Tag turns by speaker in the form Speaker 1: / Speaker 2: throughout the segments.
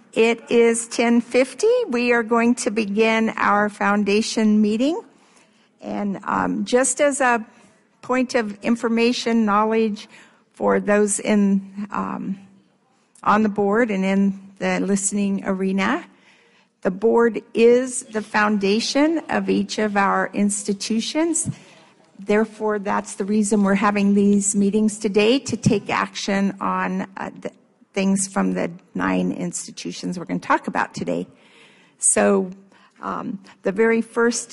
Speaker 1: It is 10:50. We are going to begin our foundation meeting. And just as a point of information, knowledge for those in on the board and in the listening arena, the board is the foundation of each of our institutions. Therefore, that's the reason we're having these meetings today, to take action on the things from the 9 institutions we're going to talk about today. So the very first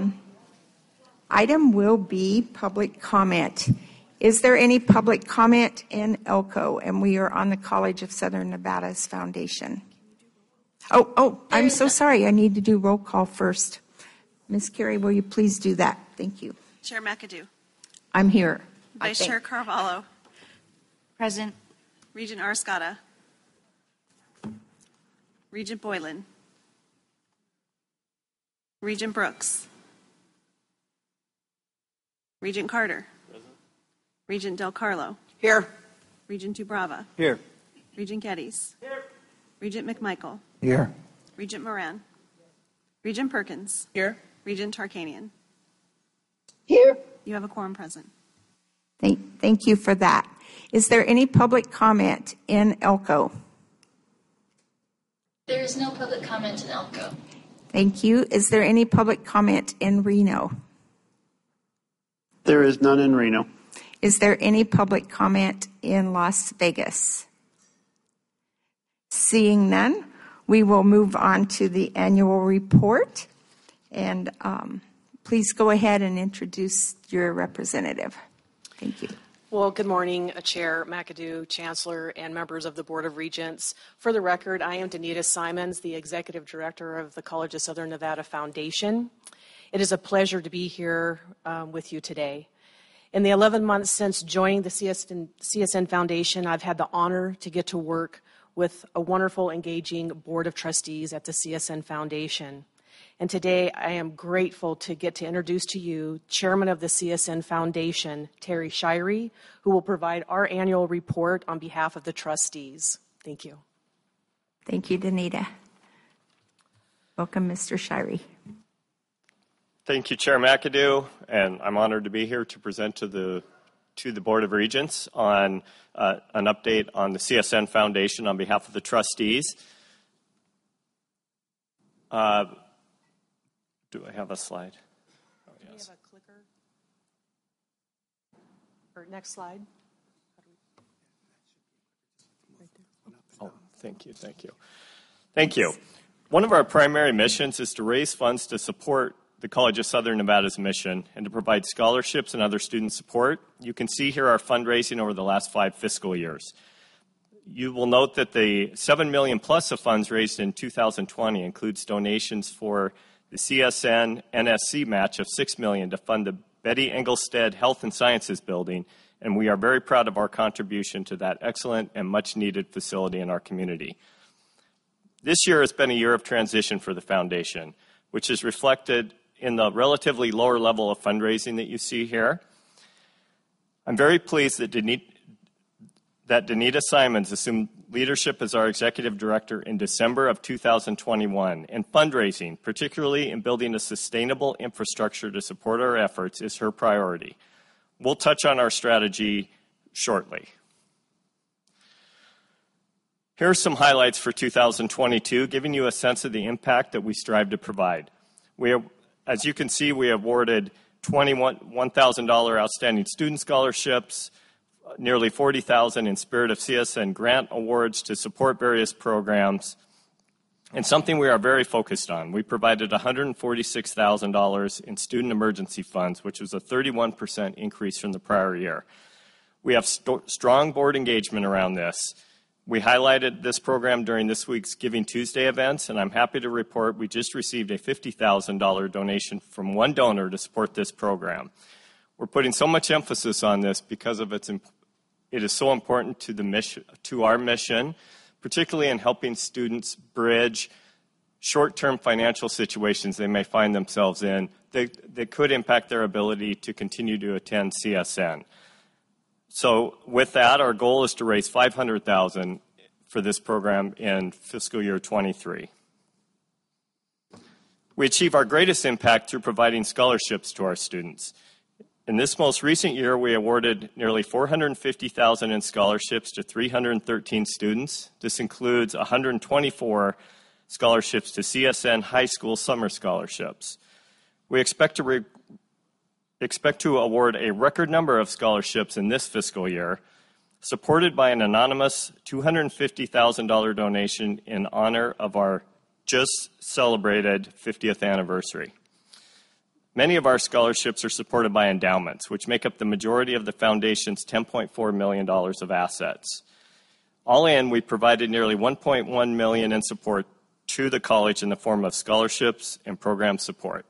Speaker 1: item will be public comment. Is there any public comment in Elko? And we are on the College of Southern Nevada's foundation. Oh, I'm so sorry. I need to do roll call first. Ms. Carey, will you please do that? Thank you.
Speaker 2: Chair McAdoo.
Speaker 1: I'm here.
Speaker 2: Vice Chair Carvalho.
Speaker 3: Present.
Speaker 2: Regent Arscata. Regent Boylan. Regent Brooks. Regent Carter. Present. Regent Del Carlo.
Speaker 4: Here.
Speaker 2: Regent Dubrava.
Speaker 4: Here.
Speaker 2: Regent Geddes.
Speaker 4: Here.
Speaker 2: Regent McMichael.
Speaker 4: Here.
Speaker 2: Regent Moran. Regent Perkins.
Speaker 4: Here.
Speaker 2: Regent Tarkanian.
Speaker 4: Here.
Speaker 2: You have a quorum present.
Speaker 1: Thank you for that. Is there any public comment in Elko?
Speaker 3: There is no public comment in Elko.
Speaker 1: Thank you. Is there any public comment in Reno?
Speaker 5: There is none in Reno.
Speaker 1: Is there any public comment in Las Vegas? Seeing none, we will move on to the annual report. And please go ahead and introduce your representative. Thank you.
Speaker 6: Well, good morning, Chair McAdoo, Chancellor, and members of the Board of Regents. For the record, I am Danita Simons, the Executive Director of the College of Southern Nevada Foundation. It is a pleasure to be here with you today. In the 11 months since joining the CSN Foundation, I've had the honor to get to work with a wonderful, engaging Board of Trustees at the CSN Foundation. And today I am grateful to get to introduce to you Chairman of the CSN Foundation, Terry Shirey, who will provide our annual report on behalf of the trustees. Thank you.
Speaker 1: Thank you, Danita. Welcome, Mr. Shirey.
Speaker 7: Thank you, Chair McAdoo, and I'm honored to be here to present to the Board of Regents on an update on the CSN Foundation on behalf of the trustees. Do I have a slide? Oh, yes.
Speaker 6: Do we have a clicker? Or next slide.
Speaker 7: Oh, thank you. Thank you. One of our primary missions is to raise funds to support the College of Southern Nevada's mission and to provide scholarships and other student support. You can see here our fundraising over the last 5 fiscal years. You will note that the $7 million plus of funds raised in 2020 includes donations for the CSN NSC match of $6 million to fund the Betty Engelstead Health and Sciences Building, and we are very proud of our contribution to that excellent and much-needed facility in our community. This year has been a year of transition for the Foundation, which is reflected in the relatively lower level of fundraising that you see here. I'm very pleased that Danita Simons assumed leadership as our Executive Director in December of 2021, and fundraising, particularly in building a sustainable infrastructure to support our efforts, is her priority. We'll touch on our strategy shortly. Here are some highlights for 2022, giving you a sense of the impact that we strive to provide. As you can see, we awarded $1,000 outstanding student scholarships, nearly $40,000 in Spirit of CSN grant awards to support various programs, and something we are very focused on. We provided $146,000 in student emergency funds, which was a 31% increase from the prior year. We have strong board engagement around this. We highlighted this program during this week's Giving Tuesday events, and I'm happy to report we just received a $50,000 donation from one donor to support this program. We're putting so much emphasis on this because of it is so important to the mission, to our mission, particularly in helping students bridge short-term financial situations they may find themselves in that could impact their ability to continue to attend CSN. So with that, our goal is to raise $500,000 for this program in fiscal year 23. We achieve our greatest impact through providing scholarships to our students. In this most recent year, we awarded nearly $450,000 in scholarships to 313 students. This includes 124 scholarships to CSN high school summer scholarships. We expect to award a record number of scholarships in this fiscal year, supported by an anonymous $250,000 donation in honor of our just celebrated 50th anniversary. Many of our scholarships are supported by endowments, which make up the majority of the foundation's $10.4 million of assets. All in, we provided nearly $1.1 million in support to the college in the form of scholarships and program support.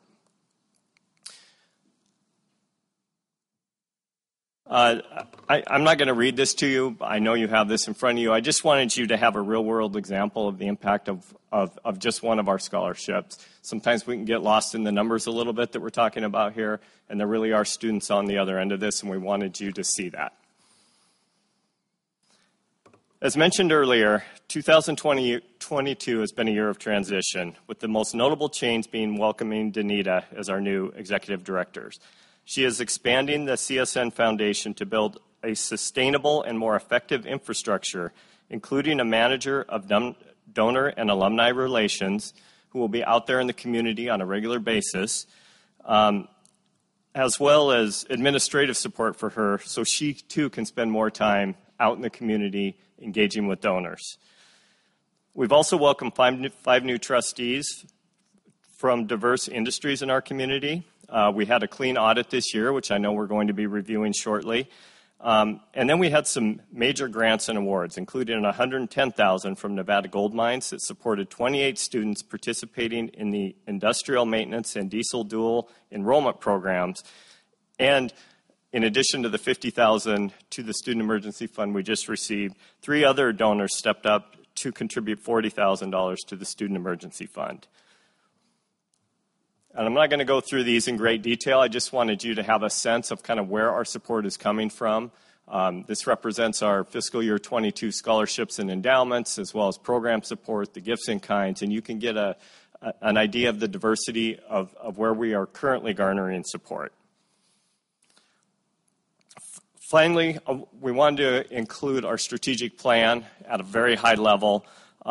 Speaker 7: I'm not going to read this to you. I know you have this in front of you. I just wanted you to have a real-world example of the impact of just one of our scholarships. Sometimes we can get lost in the numbers a little bit that we're talking about here, and there really are students on the other end of this, and we wanted you to see that. As mentioned earlier, 2022 has been a year of transition, with the most notable change being welcoming Danita as our new executive director. She is expanding the CSN Foundation to build a sustainable and more effective infrastructure, including a manager of donor and alumni relations who will be out there in the community on a regular basis, as well as administrative support for her so she too can spend more time out in the community engaging with donors. We've also welcomed five new trustees from diverse industries in our community. We had a clean audit this year, which I know we're going to be reviewing shortly. And then we had some major grants and awards, including $110,000 from Nevada Gold Mines that supported 28 students participating in the industrial maintenance and diesel dual enrollment programs. And in addition to the $50,000 to the Student Emergency Fund we just received, 3 other donors stepped up to contribute $40,000 to the Student Emergency Fund. And I'm not going to go through these in great detail. I just wanted you to have a sense of kind of where our support is coming from. This represents our fiscal year 22 scholarships and endowments, as well as program support, the gifts in kinds, and you can get an idea of the diversity of where we are currently garnering support. Finally, we wanted to include our strategic plan at a very high level.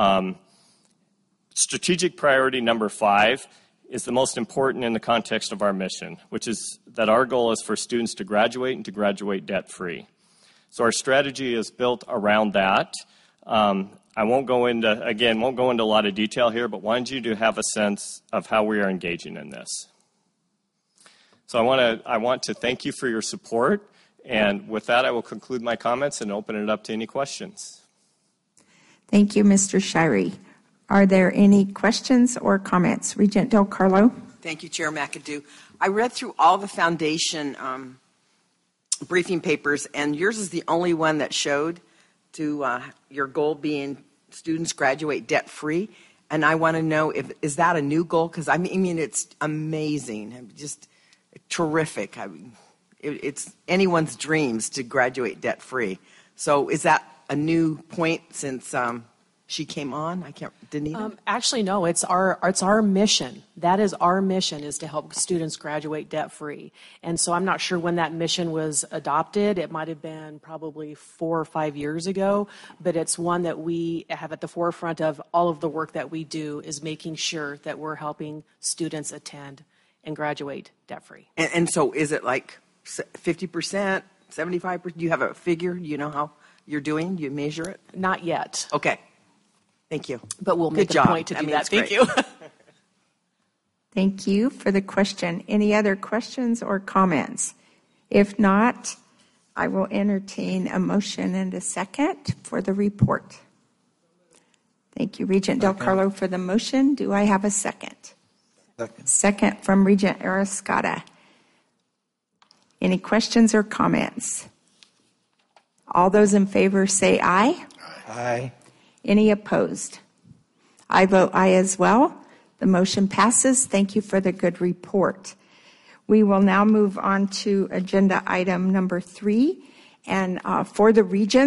Speaker 7: Strategic priority number 5 is the most important in the context of our mission, which is that our goal is for students to graduate and to graduate debt-free. So our strategy is built around that. I won't go into a lot of detail here, but wanted you to have a sense of how we are engaging in this. So I want to thank you for your support, and with that, I will conclude my comments and open it up to any questions.
Speaker 1: Thank you, Mr. Shirey. Are there any questions or comments? Regent Del Carlo?
Speaker 5: Thank you, Chair McAdoo. I read through all the foundation briefing papers, and yours is the only one that showed to your goal being students graduate debt-free. And I want to know, is that a new goal? Because I mean, it's amazing, just terrific. I mean, it's anyone's dreams to graduate debt-free. So is that a new point since she came on? Danita?
Speaker 6: Actually, no. It's our mission. That is our mission, is to help students graduate debt-free. And so I'm not sure when that mission was adopted. It might have been probably 4 or 5 years ago. But it's one that we have at the forefront of all of the work that we do, is making sure that we're helping students attend and graduate debt-free.
Speaker 5: And so is it like 50%, 75%? Do you have a figure? Do you know how you're doing? Do you measure it?
Speaker 6: Not yet.
Speaker 5: Okay. Thank you.
Speaker 6: But we'll make a point to do that. Thank you.
Speaker 1: Thank you for the question. Any other questions or comments? If not, I will entertain a motion and a second for the report. Thank you, Regent Del Carlo, for the motion. Do I have a second? Second from Regent Arascata. Any questions or comments? All those in favor say aye.
Speaker 8: Aye.
Speaker 1: Any opposed? I vote aye as well. The motion passes. Thank you for the good report. We will now move on to agenda item number 3. And for the regents,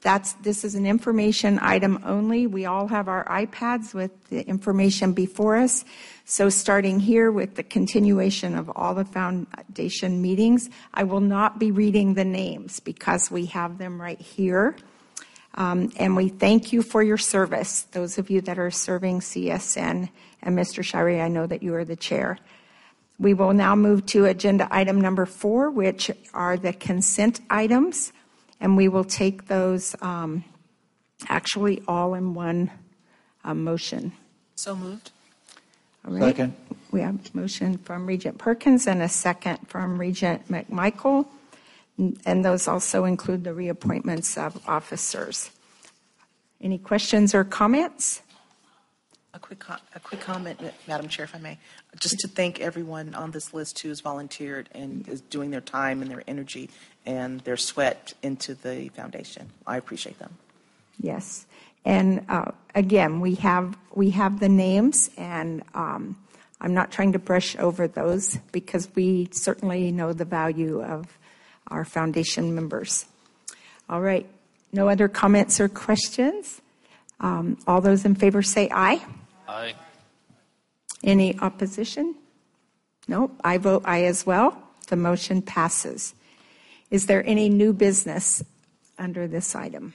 Speaker 1: This is an information item only. We all have our iPads with the information before us. So starting here with the continuation of all the foundation meetings, I will not be reading the names because we have them right here. And we thank you for your service, those of you that are serving CSN. And Mr. Shirey, I know that you are the chair. We will now move to agenda item number 4, which are the consent items. And we will take those actually all in one motion.
Speaker 8: So moved.
Speaker 1: All right.
Speaker 4: Second.
Speaker 1: We have a motion from Regent Perkins and a second from Regent McMichael. And those also include the reappointments of officers. Any questions or comments?
Speaker 8: A quick comment, Madam Chair, if I may. Just to thank everyone on this list who has volunteered and is doing their time and their energy and their sweat into the foundation. I appreciate them.
Speaker 1: Yes. And again, we have the names, and I'm not trying to brush over those because we certainly know the value of our foundation members. All right. No other comments or questions? All those in favor say aye.
Speaker 9: Aye.
Speaker 1: Any opposition? Nope. I vote aye as well. The motion passes. Is there any new business under this item?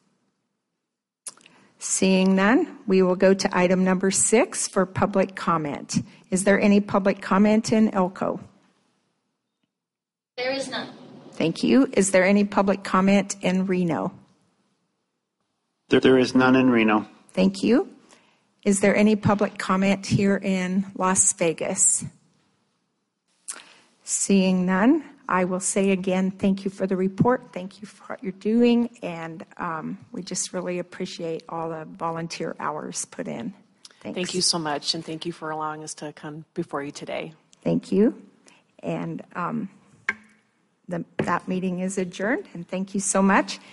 Speaker 1: Seeing none, we will go to item number 6 for public comment. Is there any public comment in Elko?
Speaker 3: There is none.
Speaker 1: Thank you. Is there any public comment in Reno?
Speaker 10: There is none in Reno.
Speaker 1: Thank you. Is there any public comment here in Las Vegas? Seeing none, I will say again, thank you for the report. Thank you for what you're doing. And we just really appreciate all the volunteer hours put in. Thanks.
Speaker 6: Thank you so much, and thank you for allowing us to come before you today.
Speaker 1: Thank you. And that meeting is adjourned, and thank you so much.